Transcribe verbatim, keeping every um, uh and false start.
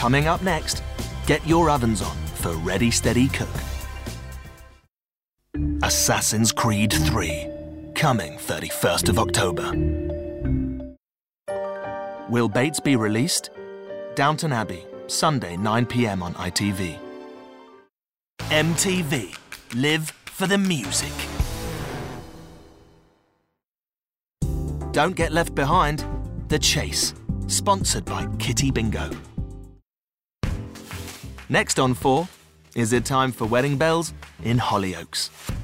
Coming up next, get your ovens on for Ready Steady Cook. Assassin's Creed three, coming thirty-first of October. Will Bates be released? Downton Abbey, Sunday nine p m on I T V. M T V, live for the music. Don't get left behind, The Chase, sponsored by Kitty Bingo. Next on four, is it time for wedding bells in Hollyoaks?